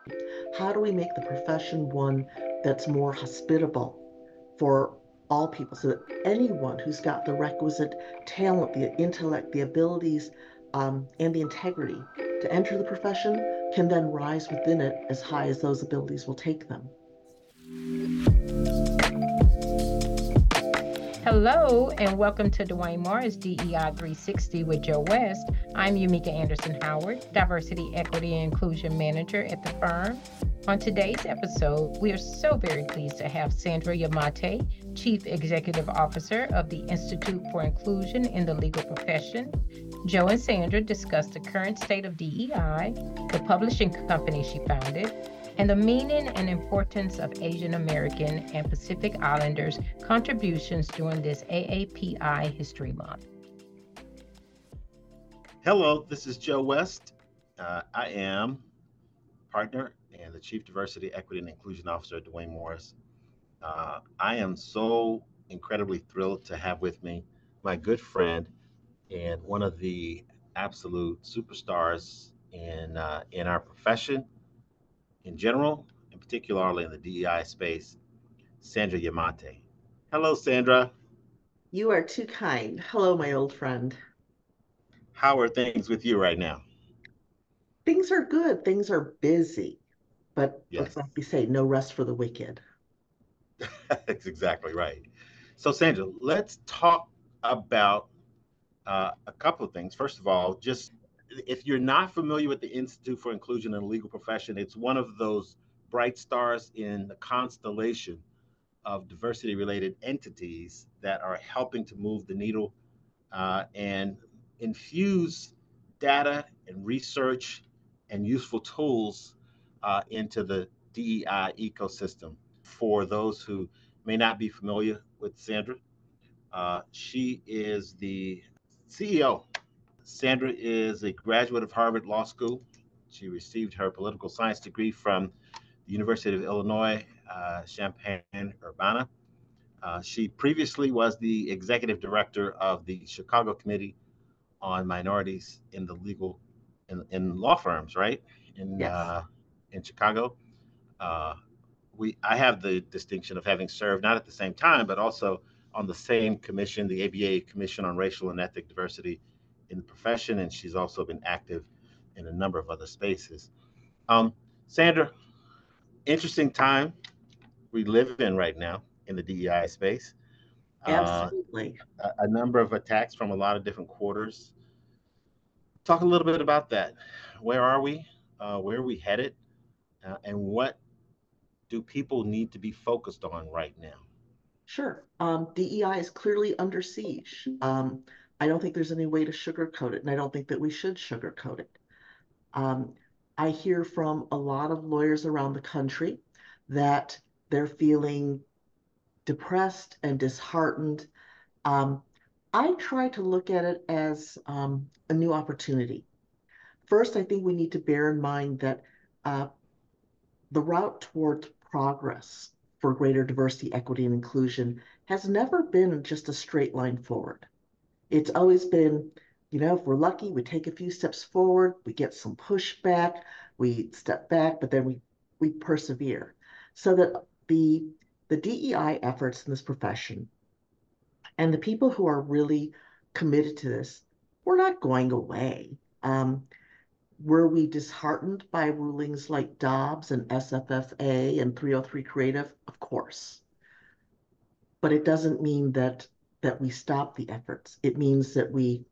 How do we make the profession one that's more hospitable for all people so that anyone who's got the requisite talent, the intellect, the abilities, and the integrity to enter the profession can then rise within it as high as those abilities will take them? Hello, and welcome to Dwayne Morris DEI 360 with Joe West. I'm Yumika Anderson Howard, Diversity, Equity, and Inclusion Manager at the firm. On today's episode, we are so very pleased to have Sandra Yamate, Chief Executive Officer of the Institute for Inclusion in the Legal Profession. Joe and Sandra discussed the current state of DEI, the publishing company she founded, and the meaning and importance of Asian American and Pacific Islanders' contributions during this AAPI History Month. Hello, this is Joe West. I am partner and the Chief Diversity, Equity, and Inclusion Officer at Dwayne Morris. I am so incredibly thrilled to have with me my good friend and one of the absolute superstars in our profession in general, and particularly in the DEI space, Sandra Yamate. Hello, Sandra. You are too kind. Hello, my old friend. How are things with you right now? Things are good. Things are busy, but Yes, it's like we say, no rest for the wicked. that's exactly right. So, Sandra, let's talk about a couple of things. First of all, just if you're not familiar with the Institute for Inclusion in the Legal Profession, it's one of those bright stars in the constellation of diversity related entities that are helping to move the needle and infuse data and research and useful tools into the DEI ecosystem. For those who may not be familiar with Sandra, she is the CEO. Sandra is a graduate of Harvard Law School. She received her political science degree from the University of Illinois, Champaign-Urbana. She previously was the executive director of the Chicago Committee on Minorities in the Legal in law firms, right? In Yes. uh, in Chicago. Uh, I have the distinction of having served not at the same time, but also on the same commission, the ABA Commission on Racial and Ethnic Diversity in the profession, and she's also been active in a number of other spaces. Um, Sandra, interesting time we live in right now in the DEI space. Uh, Absolutely. a number of attacks from a lot of different quarters. Talk a little bit about that. Where are we? Where are we headed? And what do people need to be focused on right now? Sure. DEI is clearly under siege. I don't think there's any way to sugarcoat it, and I don't think that we should sugarcoat it. Um, I hear from a lot of lawyers around the country that they're feeling depressed and disheartened. Um, I try to look at it as a new opportunity. First, I think we need to bear in mind that uh, the route towards progress for greater diversity, equity, and inclusion has never been just a straight line forward. It's always been, if we're lucky, we take a few steps forward, we get some pushback, we step back, but then we persevere. So that the DEI efforts in this profession and the people who are really committed to this, we're not going away. Were we disheartened by rulings like Dobbs and SFFA and 303 Creative? Of course. But it doesn't mean that we stop the efforts. It means that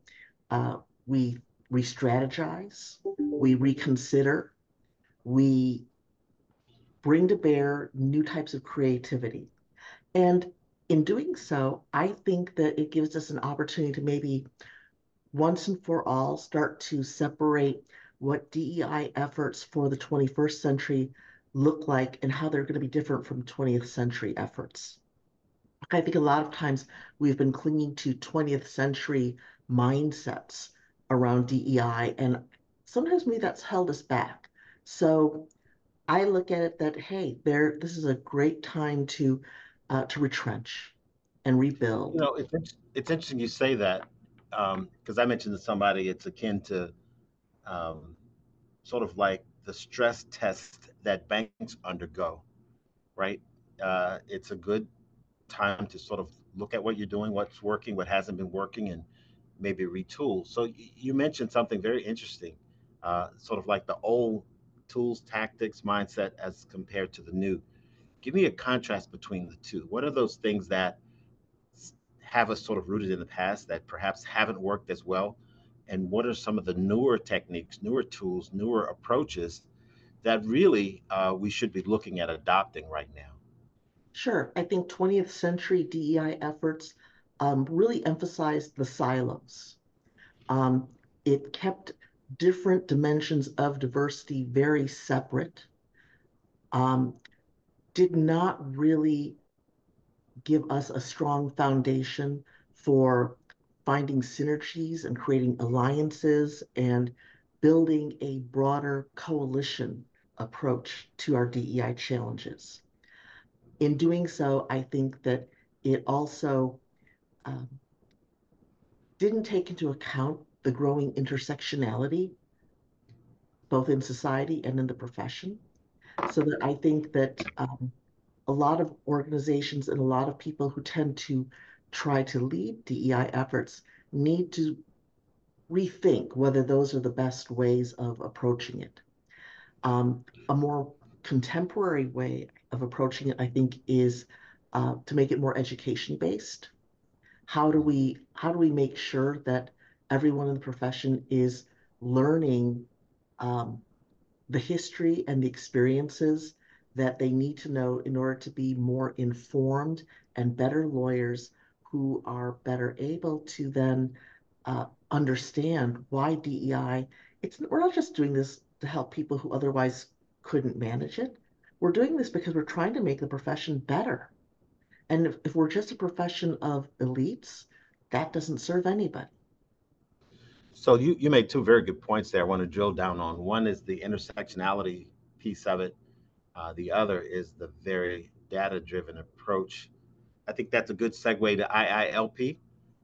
we re-strategize, we reconsider, we bring to bear new types of creativity. And in doing so, I think that it gives us an opportunity to maybe once and for all start to separate what DEI efforts for the 21st century look like and how they're going to be different from 20th century efforts. I think a lot of times we've been clinging to 20th century mindsets around DEI, and sometimes maybe that's held us back. So I look at it that, hey, this is a great time to retrench and rebuild. It's interesting you say that because I mentioned to somebody it's akin to um, sort of like the stress test that banks undergo, right? It's a good time to sort of look at what you're doing, what's working, what hasn't been working, and maybe retool. So you mentioned something very interesting, sort of like the old tools, tactics, mindset as compared to the new. Give me a contrast between the two. What are those things that have us sort of rooted in the past that perhaps haven't worked as well? And what are some of the newer techniques, newer tools, newer approaches that really we should be looking at adopting right now? Sure. I think 20th century DEI efforts really emphasized the silos. Um, it kept different dimensions of diversity very separate, um, did not really give us a strong foundation for finding synergies and creating alliances and building a broader coalition approach to our DEI challenges. In doing so, I think that it also um, didn't take into account the growing intersectionality, both in society and in the profession. So that I think that a lot of organizations and a lot of people who tend to try to lead DEI efforts need to rethink whether those are the best ways of approaching it. A more contemporary way of approaching it, I think, is to make it more education based. How do we make sure that everyone in the profession is learning um, the history and the experiences that they need to know in order to be more informed and better lawyers who are better able to then understand why DEI, we're not just doing this to help people who otherwise couldn't manage it. We're doing this because we're trying to make the profession better. And if we're just a profession of elites, that doesn't serve anybody. So you made two very good points there. I want to drill down on. One is the intersectionality piece of it. The other is the very data-driven approach. I think that's a good segue to IILP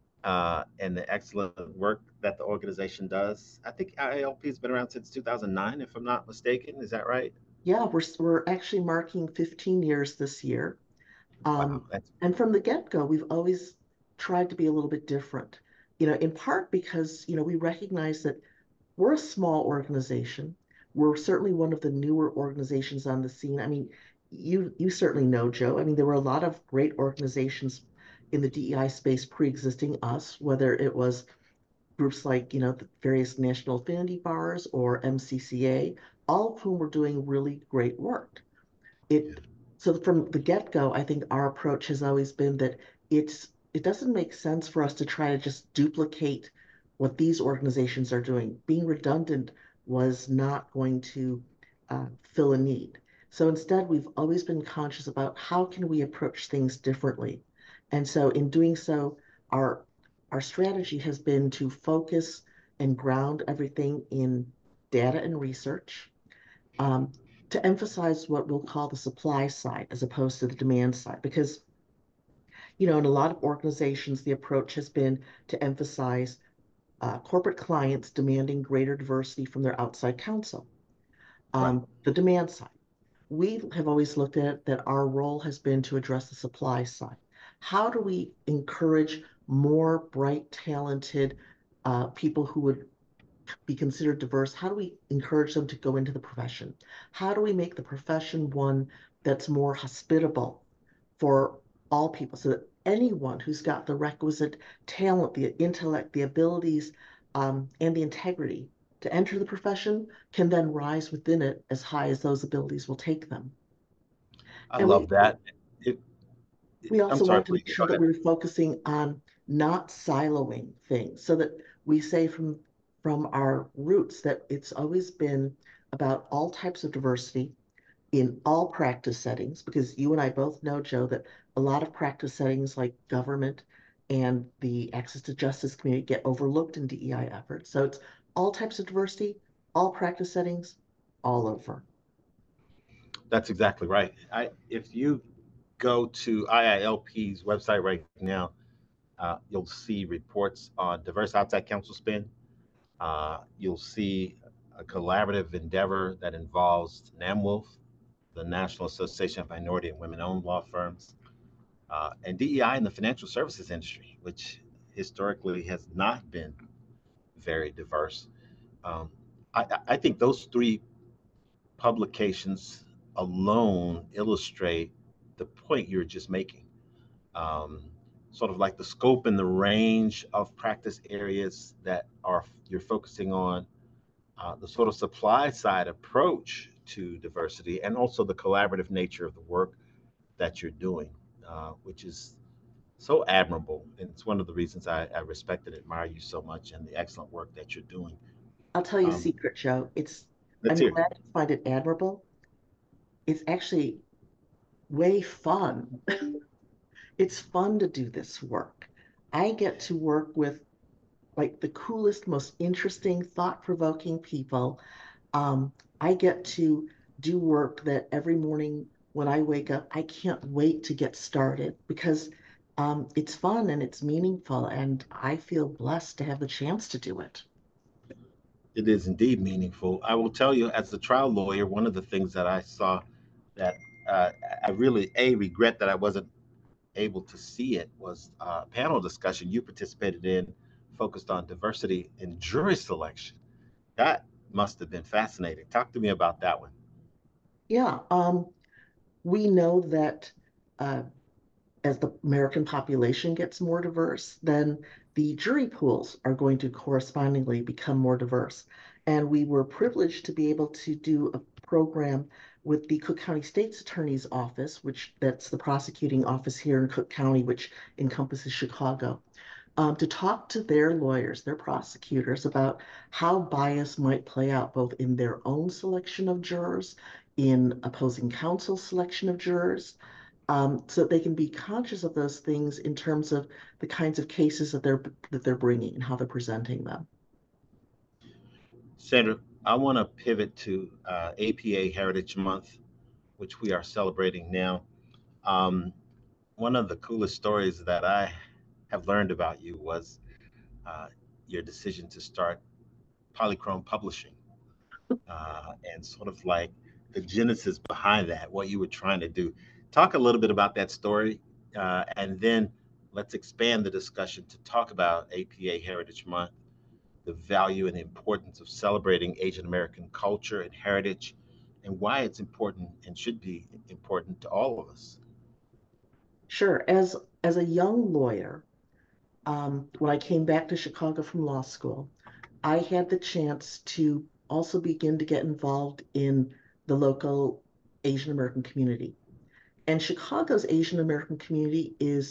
and the excellent work that the organization does. I think IILP has been around since 2009, if I'm not mistaken. Is that right? Yeah, we're actually marking 15 years this year. Wow, Um, that's and from the get-go, we've always tried to be a little bit different, in part because, we recognize that we're a small organization. We're certainly one of the newer organizations on the scene. I mean, you certainly know, Joe. I mean, there were a lot of great organizations in the DEI space pre-existing us, whether it was groups like, the various national affinity bars or MCCA, all of whom were doing really great work. yeah. It so from the get-go, I think our approach has always been that it doesn't make sense for us to try to just duplicate what these organizations are doing. Being redundant was not going to fill a need. So instead, we've always been conscious about how can we approach things differently. And so in doing so, our our strategy has been to focus and ground everything in data and research, um, to emphasize what we'll call the supply side as opposed to the demand side. Because, in a lot of organizations, the approach has been to emphasize corporate clients demanding greater diversity from their outside counsel. Right. The demand side. We have always looked at that our role has been to address the supply side. How do we encourage more bright, talented people who would be considered diverse? How do we encourage them to go into the profession? How do we make the profession one that's more hospitable for all people so that anyone who's got the requisite talent, the intellect, the abilities, and the integrity to enter the profession can then rise within it as high as those abilities will take them? I And love we that. It, we I'm also sorry, wanted to make please go sure that ahead. we were focusing on not siloing things so that we say from our roots that it's always been about all types of diversity in all practice settings, because you and I both know, Joe, that a lot of practice settings like government and the access to justice community get overlooked in DEI efforts. So it's all types of diversity, all practice settings, all over. That's exactly right. If you go to IILP's website right now, you'll see reports on diverse outside counsel spend. You'll see a collaborative endeavor that involves NAMWOLF. the National Association of Minority and Women-Owned Law Firms, and DEI in the financial services industry, which historically has not been very diverse. Um, I think those three publications alone illustrate the point you're just making. Um, Sort of like the scope and the range of practice areas that are you're focusing on, the sort of supply side approach to diversity, and also the collaborative nature of the work that you're doing, which is so admirable. And it's one of the reasons I respect and admire you so much and the excellent work that you're doing. I'll tell you a Um, secret, Joe. let's I'm hear. glad you find it admirable. It's actually way fun. It's fun to do this work. I get to work with like the coolest, most interesting, thought-provoking people. I get to do work that every morning when I wake up, I can't wait to get started because it's fun and it's meaningful, and I feel blessed to have the chance to do it. It is indeed meaningful. I will tell you, as a trial lawyer, one of the things that I saw that uh, I really regret that I wasn't able to see it was a panel discussion you participated in, focused on diversity in jury selection. That must have been fascinating. Talk to me about that one. Yeah, we know that uh, as the American population gets more diverse, then the jury pools are going to correspondingly become more diverse. And we were privileged to be able to do a program with the Cook County State's Attorney's Office, which that's the prosecuting office here in Cook County, which encompasses Chicago, to talk to their lawyers, their prosecutors, about how bias might play out both in their own selection of jurors, in opposing counsel selection of jurors, so that they can be conscious of those things in terms of the kinds of cases that they're bringing and how they're presenting them. Sandra, I want to pivot to APA Heritage Month, which we are celebrating now. Um, One of the coolest stories that I have learned about you was uh, your decision to start Polychrome Publishing, and sort of like the genesis behind that, what you were trying to do. Talk a little bit about that story, and then let's expand the discussion to talk about APA Heritage Month, the value and the importance of celebrating Asian American culture and heritage, and why it's important and should be important to all of us. Sure, as a young lawyer, when I came back to Chicago from law school, I had the chance to also begin to get involved in the local Asian American community. And Chicago's Asian American community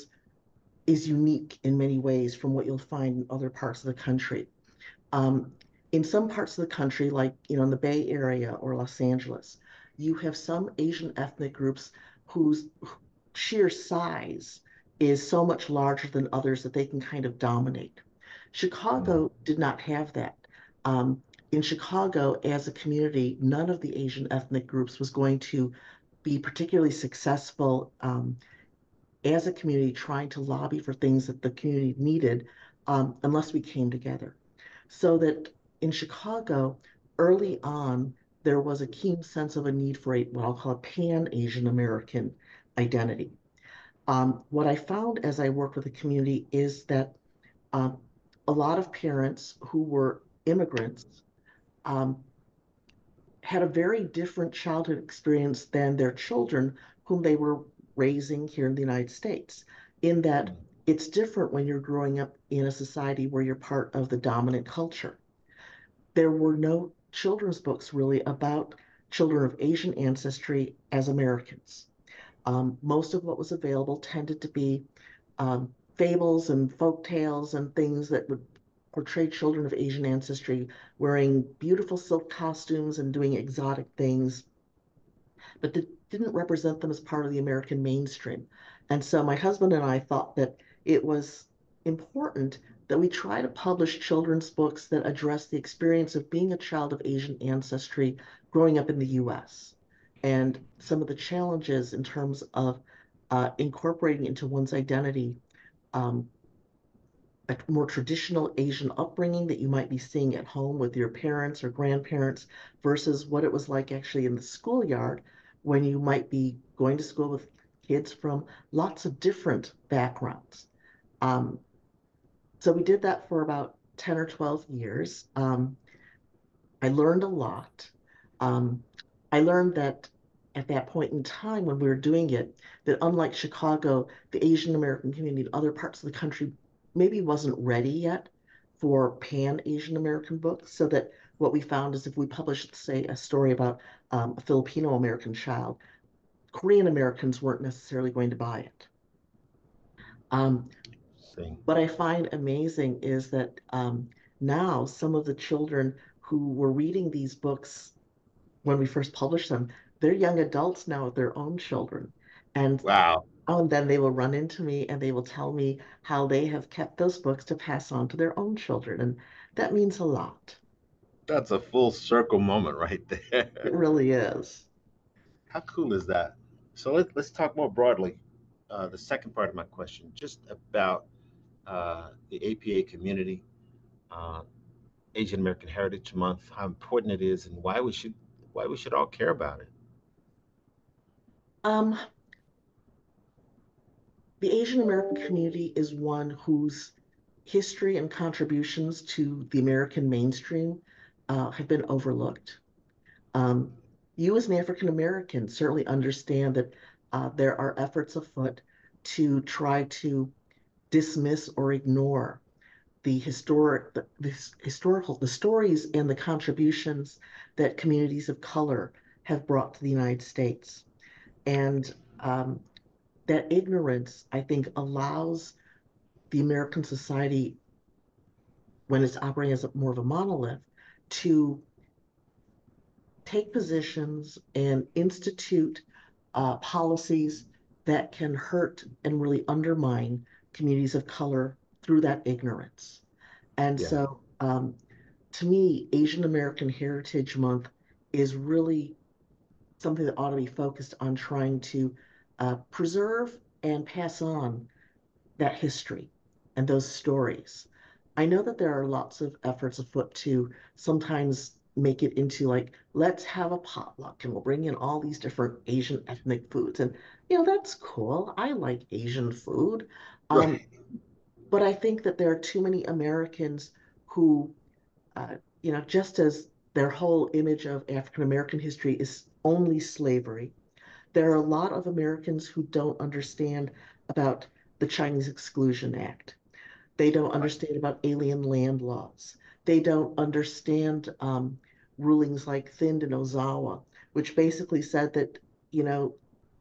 is unique in many ways from what you'll find in other parts of the country. Um, in some parts of the country, like in the Bay Area or Los Angeles, you have some Asian ethnic groups whose sheer size is so much larger than others that they can kind of dominate. Mm. Chicago did not have that. In Chicago, as a community, none of the Asian ethnic groups was going to be particularly successful as a community trying to lobby for things that the community needed unless we came together. So that in Chicago, early on, there was a keen sense of a need for what I'll call a pan Asian American identity. What I found as I worked with the community is that um, a lot of parents who were immigrants um, had a very different childhood experience than their children whom they were raising here in the United States, in that Mm. it's different when you're growing up in a society where you're part of the dominant culture. There were no children's books really about children of Asian ancestry as Americans. Most of what was available tended to be fables and folk tales and things that would portray children of Asian ancestry wearing beautiful silk costumes and doing exotic things, but that didn't represent them as part of the American mainstream. And so my husband and I thought that it was important that we try to publish children's books that address the experience of being a child of Asian ancestry growing up in the US and some of the challenges in terms of incorporating into one's identity um, a more traditional Asian upbringing that you might be seeing at home with your parents or grandparents versus what it was like actually in the schoolyard when you might be going to school with kids from lots of different backgrounds. Um, so we did that for about 10 or 12 years. I learned a lot. Um, I learned that at that point in time when we were doing it, that unlike Chicago, the Asian American community in other parts of the country maybe wasn't ready yet for pan Asian American books. So that what we found is if we published, say, a story about a Filipino American child, Korean Americans weren't necessarily going to buy it. Um, See, what I find amazing is that now some of the children who were reading these books when we first published them, they're young adults now with their own children. And wow, now and then they will run into me and they will tell me how they have kept those books to pass on to their own children. And that means a lot. that's a full circle moment right It there. really is. How cool is that? So let's talk more broadly. The second part of my question, just about the APA community, uh, Asian American Heritage Month, how important it is, and why we should all care about it. Um, the Asian American community is one whose history and contributions to the American mainstream have been overlooked. Um, you, as an African American, certainly understand that there are efforts afoot to try to dismiss or ignore the stories and the contributions that communities of color have brought to the United States. And that ignorance, I think, allows the American society, when it's operating as more of a monolith, to take positions and institute policies that can hurt and really undermine communities of color through that ignorance. And Yeah, so, to me, Asian American Heritage Month is really something that ought to be focused on trying to preserve and pass on that history and those stories. I know that there are lots of efforts afoot to sometimes make it into like, let's have a potluck and we'll bring in all these different Asian ethnic foods. And, that's cool. I like Asian food. Um, right. but I think that there are too many Americans who, just as their whole image of African American history is only slavery, there are a lot of Americans who don't understand about the Chinese Exclusion Act. They don't Right. understand about alien land laws. They don't understand rulings like Thind and Ozawa, which basically said that, you know,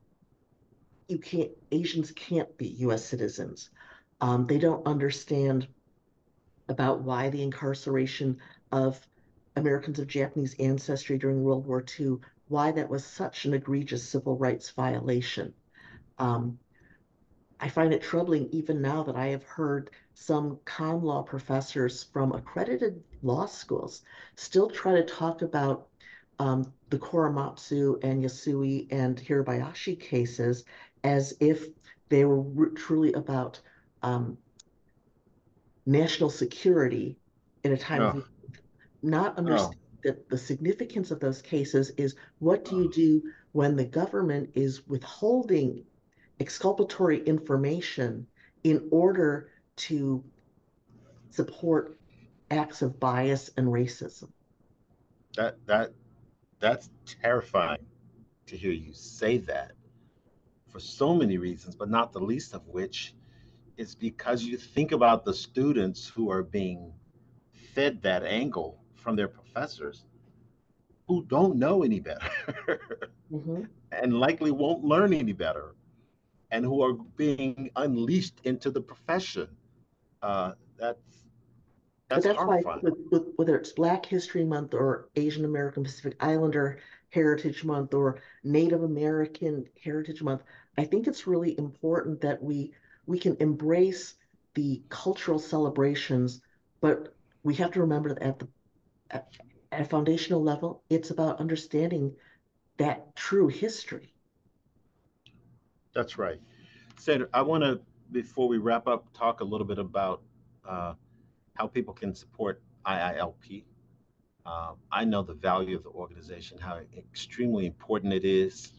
Asians can't be US citizens. They don't understand about why the incarceration of Americans of Japanese ancestry during World War II, why that was such an egregious civil rights violation. Um, I find it troubling even now that I have heard some con law professors from accredited law schools still try to talk about the Korematsu and Yasui and Hirabayashi cases as if they were truly about um, national security in a time Oh, of not oh, understanding that the significance of those cases is what do you do when the government is withholding exculpatory information in order to support acts of bias and racism. that that's terrifying to hear you say that for so many reasons, but not the least of which is because you think about the students who are being fed that angle from their professors who don't know any better Mhm. and likely won't learn any better and who are being unleashed into the profession. That's But that's that's why horrifying. whether it's Black History Month or Asian American Pacific Islander Heritage Month or Native American Heritage Month, I think it's really important that we can embrace the cultural celebrations, but we have to remember that at, at a foundational level, it's about understanding that true history. That's right. Sandra, I want to, before we wrap up, talk a little bit about uh, how people can support IILP. I know the value of the organization, how extremely important it is.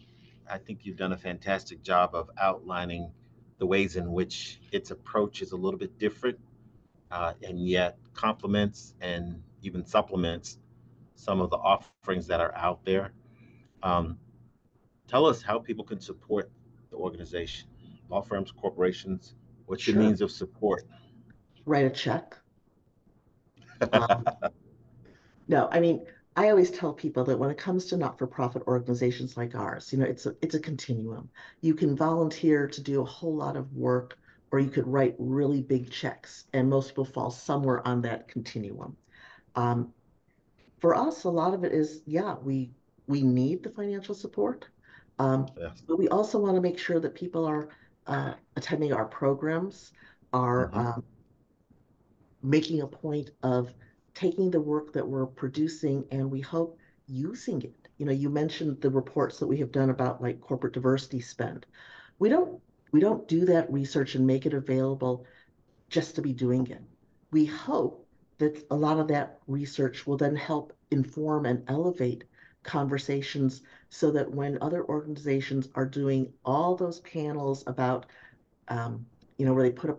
I think you've done a fantastic job of outlining the ways in which its approach is a little bit different, and yet complements and even supplements some of the offerings that are out there. Um, Tell us how people can support the organization, law firms, corporations. What's your Sure. means of support? Write a check. Um, no, I mean, I always tell people that when it comes to not-for-profit organizations like ours, it's a continuum. You can volunteer to do a whole lot of work, or you could write really big checks, and most people fall somewhere on that continuum. Um, for us, a lot of it is, yeah, we need the financial support, Yes. but we also want to make sure that people are attending our programs, are Hmm. making a point of taking the work that we're producing and we hope using it. You mentioned the reports that we have done about like corporate diversity spend. We don't we don't do that research and make it available just to be doing it. We hope that a lot of that research will then help inform and elevate conversations so that when other organizations are doing all those panels about, um, where they put up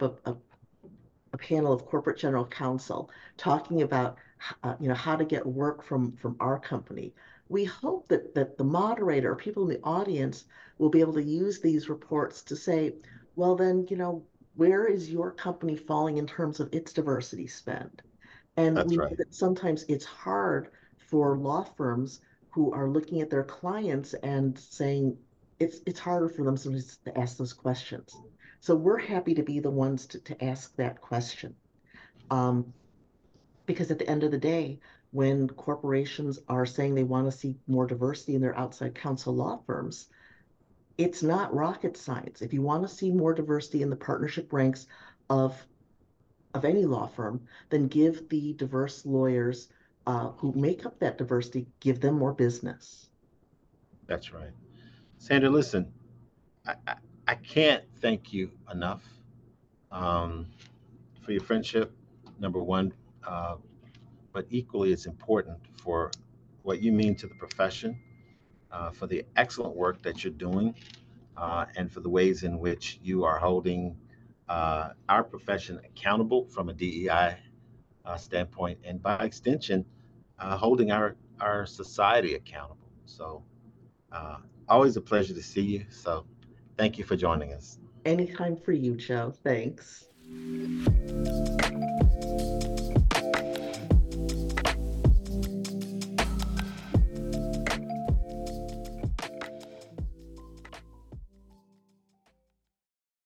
a panel of corporate general counsel talking about how to get work from our company. We hope that the moderator or people in the audience will be able to use these reports to say, well, then, where is your company falling in terms of its diversity spend? And That's we know right. that sometimes it's hard for law firms who are looking at their clients and saying it's harder for them sometimes to ask those questions. So we're happy to be the ones to ask that question. Um, because at the end of the day, when corporations are saying they want to see more diversity in their outside counsel law firms, it's not rocket science. If you want to see more diversity in the partnership ranks of any law firm, then give the diverse lawyers who make up that diversity, give them more business. That's right. Sandra, listen, I, I can't thank you enough, um, for your friendship, number one, uh, but equally as important for what you mean to the profession, for the excellent work that you're doing, and for the ways in which you are holding our profession accountable from a DEI standpoint, and by extension, holding our society accountable. So, uh, always a pleasure to see you. So, thank you for joining us. Anytime for you, Joe. Thanks.